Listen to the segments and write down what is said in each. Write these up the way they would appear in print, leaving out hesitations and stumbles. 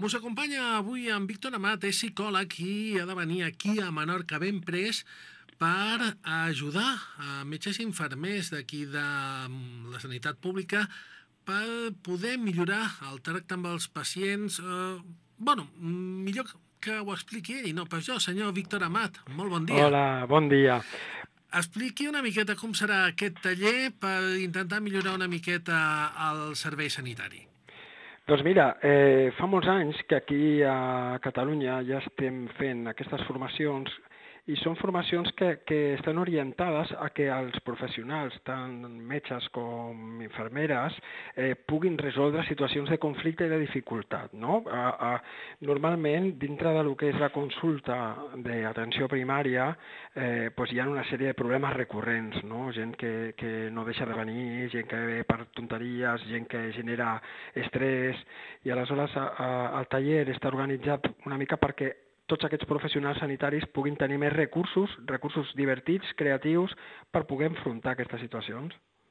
Mos acompanya avui en Víctor Amat, és psicòleg i ha de venir aquí a Menorca ben pres per ajudar a metges i infermers d'aquí de la sanitat pública per poder millorar el tracte amb els pacients. Millor que ho expliqui ell, no pas jo, senyor Víctor Amat. Molt bon dia. Hola, bon dia. Expliqui una miqueta com serà aquest taller per intentar millorar una miqueta el servei sanitari. Doncs mira, fa molts anys que aquí a Catalunya ja estem fent aquestes formacions i són formacions que estan orientades a que els professionals, tant metges com infermeres, puguin resoldre situacions de conflicte i de dificultat, no? Normalment, dintre del que és la consulta d'atenció primària, doncs hi ha una sèrie de problemes recurrents, no? Gent que no deixa de venir, gent que ve per tonteries, gent que genera estrès, i aleshores el taller està organitzat una mica perquè tots aquests professionals sanitaris puguin tenir més recursos divertits, creatius, per poder enfrontar aquestes situacions.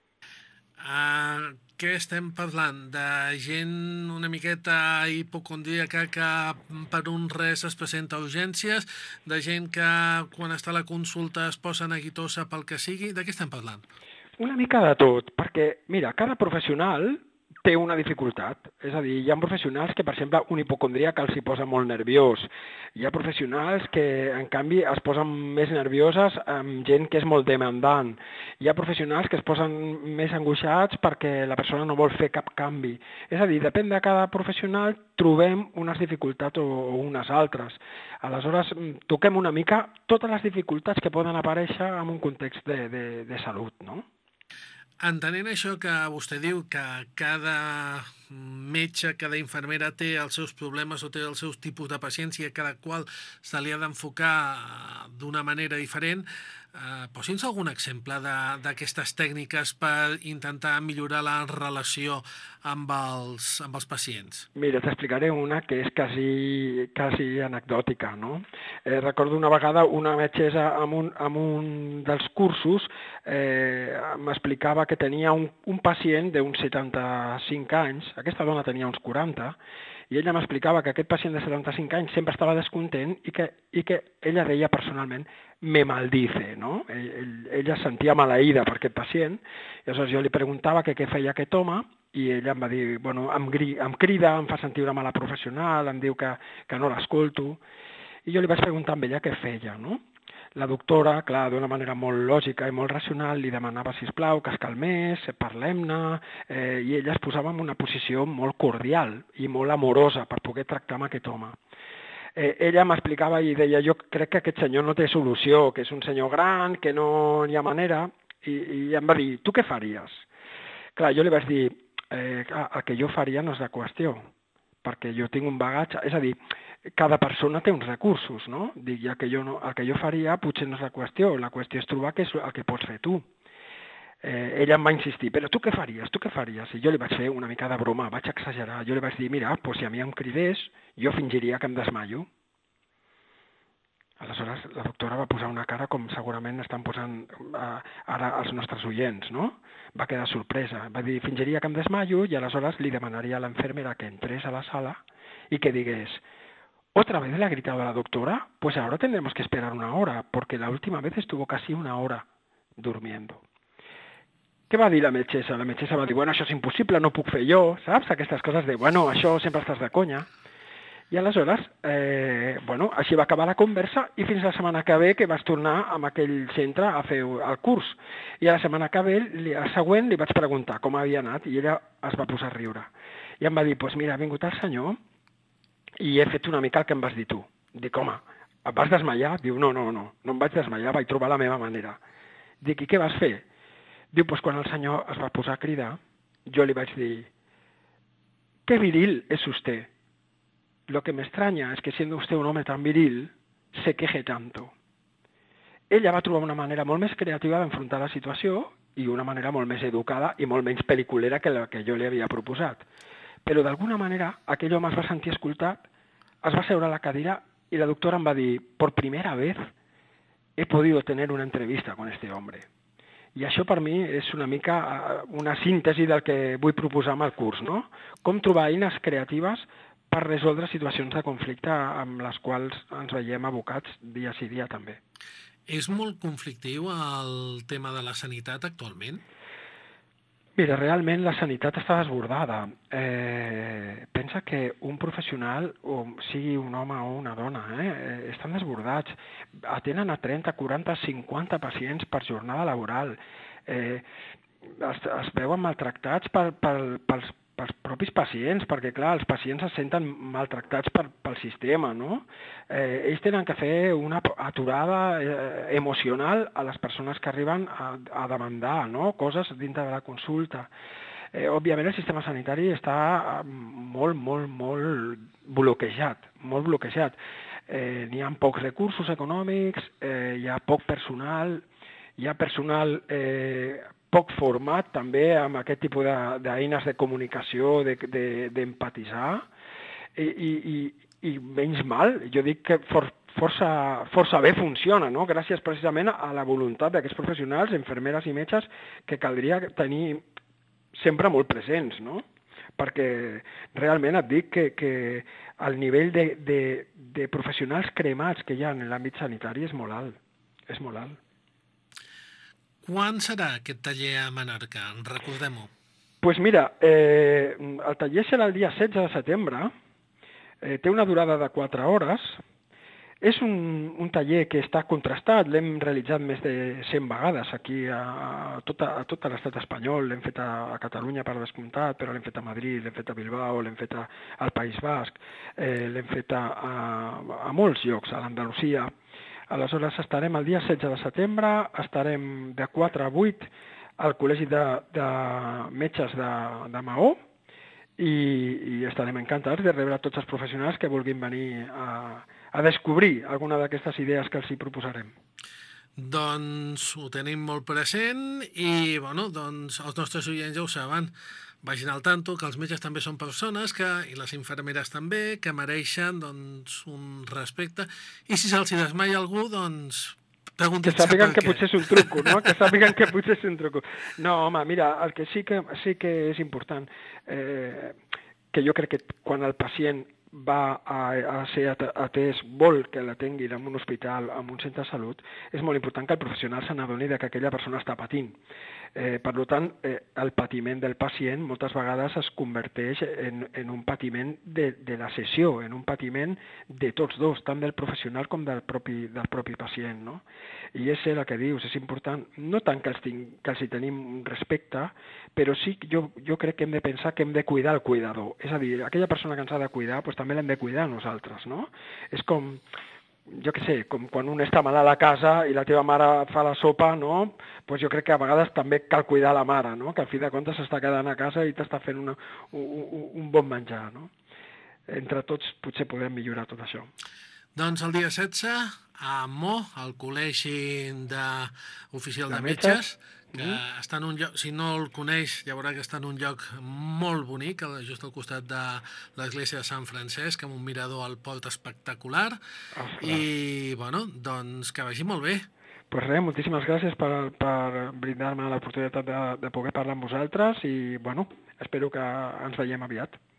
Què estem parlant? De gent una miqueta hipocondríaca que per un res es presenta a urgències, de gent que quan està a la consulta es posa neguitosa pel que sigui? De què estem parlant? Una mica de tot, perquè, mira, cada professional té una dificultat. És a dir, hi ha professionals que, per exemple, un hipocondríac els hi posa molt nerviós. Hi ha professionals que, en canvi, es posen més nervioses amb gent que és molt demandant. Hi ha professionals que es posen més angoixats perquè la persona no vol fer cap canvi. És a dir, depèn de cada professional, trobem unes dificultats o unes altres. Aleshores, toquem una mica totes les dificultats que poden aparèixer en un context de salut, no? Entenent això que vostè diu que cada metge, cada infermera té els seus problemes o té els seus tipus de pacients i a cada qual se li ha d'enfocar d'una manera diferent, posi'ns algun exemple d'aquestes tècniques per intentar millorar la relació amb els pacients. Mira, t'explicaré una que és quasi anecdòtica, no? Recordo una vegada una metgessa en un dels cursos m'explicava que tenia un pacient d'uns 75 anys, aquesta dona tenia uns 40, i ella m'explicava que aquest pacient de 75 anys sempre estava descontent i que ella deia personalment me maldice, no? Ella es sentia maleïda per aquest pacient, i aleshores jo li preguntava què feia aquest home, i ella em va dir, bueno, em crida, em fa sentir una mala professional, em diu que no l'escolto, i jo li vaig preguntar a ella què feia, no? La doctora, clar, d'una manera molt lògica i molt racional, li demanava, sisplau, que es calmés, parlem-ne, i ella es posava en una posició molt cordial i molt amorosa per poder tractar amb aquest home. Ella m'explicava i deia, jo crec que aquest senyor no té solució, que és un senyor gran, que no hi ha manera, i em va dir, tu què faries? Clar, jo li vaig dir, el que jo faria no és la qüestió, perquè jo tinc un bagatge, és a dir, cada persona té uns recursos, no? Dic, el que jo faria potser no és la qüestió és trobar què és el que pots fer tu. Ella em va insistir, però tu què faries? I jo li vaig fer una mica de broma, vaig exagerar, jo li vaig dir, mira, si a mi em cridés, jo fingiria que em desmaio. Aleshores, la doctora va posar una cara com segurament estan posant ara els nostres oients, no? Va quedar sorpresa, va dir, fingiria que em desmaio, i aleshores li demanaria a l'enfermera que entrés a la sala i que digués, ¿otra vez le ha gritado a la doctora? Pues ahora tendremos que esperar una hora, porque la última vez estuvo casi una hora durmiendo. Què va dir la metgessa? La metgessa va dir, bueno, això és impossible, no puc fer jo, saps? Aquestes coses de, bueno, això sempre estàs de conya. I aleshores, així va acabar la conversa i fins la setmana que ve que vaig tornar amb aquell centre a fer el curs. I a la setmana que ve, el següent, li vaig preguntar com havia anat i ella es va posar a riure. I em va dir, doncs mira, ha vingut el senyor i he fet una mica el que em vas dir tu. Dic, home, et vas desmaiar? Diu, no em vaig desmaiar, vaig trobar la meva manera. Dic, i què vas fer? Diu, doncs quan el senyor es va posar a cridar, jo li vaig dir, qué viril es usted. Lo que me extraña es que siendo usted un hombre tan viril, se queje tanto. Ella va trobar una manera molt més creativa d'enfrontar la situació i una manera molt més educada i molt menys pel·liculera que la que jo li havia proposat. Però d'alguna manera aquell home es va sentir escoltat, es va seure a la cadira i la doctora em va dir, por primera vez he podido tener una entrevista con este hombre. I això per mi és una mica una síntesi del que vull proposar amb el curs, no? Com trobar eines creatives per resoldre situacions de conflicte amb les quals ens veiem abocats dia sí dia també. És molt conflictiu el tema de la sanitat actualment? Mira, realment la sanitat està desbordada. Pensa que un professional, o sigui un home o una dona, estan desbordats. Atenen a 30, 40, 50 pacients per jornada laboral. Es veuen maltractats pels propis pacients, perquè, clar, els pacients es senten maltractats pel sistema, no? Ells tenen que fer una aturada emocional a les persones que arriben a demandar, no?, coses dintre de la consulta. Òbviament, el sistema sanitari està molt bloquejat, molt bloquejat. N'hi ha pocs recursos econòmics, hi ha poc personal, hi ha personal poc format també amb aquest tipus d'eines de comunicació, d'empatitzar, i menys mal. Jo dic que força bé funciona, no? Gràcies precisament a la voluntat d'aquests professionals, infermeres i metges, que caldria tenir sempre molt presents, no? Perquè realment et dic que el nivell de professionals cremats que hi ha en l'àmbit sanitari és molt alt, és molt alt. Quan serà aquest taller a Menorca? Recordem-ho. Doncs mira, el taller serà el dia 16 de setembre, té una durada de 4 hores, és un taller que està contrastat, l'hem realitzat més de 100 vegades aquí a tot l'estat espanyol, l'hem fet a Catalunya per descomptat, però l'hem fet a Madrid, l'hem fet a Bilbao, l'hem fet al País Basc, l'hem fet a molts llocs, a l'Andalusia. Aleshores estarem el dia 16 de setembre, estarem de 4 a 8 al Col·legi de Metges de Maó i estarem encantats de rebre tots els professionals que vulguin venir a descobrir alguna d'aquestes idees que els hi proposarem. Doncs ho tenim molt present i, bueno, doncs els nostres oients ja ho saben. Vagin al tanto que els metges també són persones i les infermeres també, que mereixen doncs, un respecte. I si se'ls desmaia algú, doncs preguntin-se per què. Que sàpiguen que potser és un truco, no? Que sàpiguen que potser és un truco. No, home, mira, el que sí que és important, que jo crec que quan el pacient va a ser atès, vol que l'atenguin en un hospital, en un centre de salut, és molt important que el professional se n'adoni que aquella persona està patint. Per tant, el patiment del pacient moltes vegades es converteix en un patiment de la sessió, en un patiment de tots dos, tant del professional com del propi pacient, no? I és el que dius, és important, no tant que els hi tenim respecte, però sí jo crec que hem de pensar que hem de cuidar el cuidador. És a dir, aquella persona que ens ha de cuidar, doncs també l'hem de cuidar nosaltres, no? És com, jo què sé, com quan un està malalt a casa i la teva mare fa la sopa, no? Doncs jo crec que a vegades també cal cuidar la mare, no? Que al fi de comptes s'està quedant a casa i t'està fent un bon menjar, no? Entre tots potser podem millorar tot això. Doncs el dia 16, a Mo, al Col·legi Oficial de Metges, que està en un lloc, si no el coneix, ja veurà que està en un lloc molt bonic, just al costat de l'església de Sant Francesc, amb un mirador al port espectacular. I, bueno, doncs que vagi molt bé. Doncs res, moltíssimes gràcies per brindar-me l'oportunitat de poder parlar amb vosaltres i, bueno, espero que ens veiem aviat.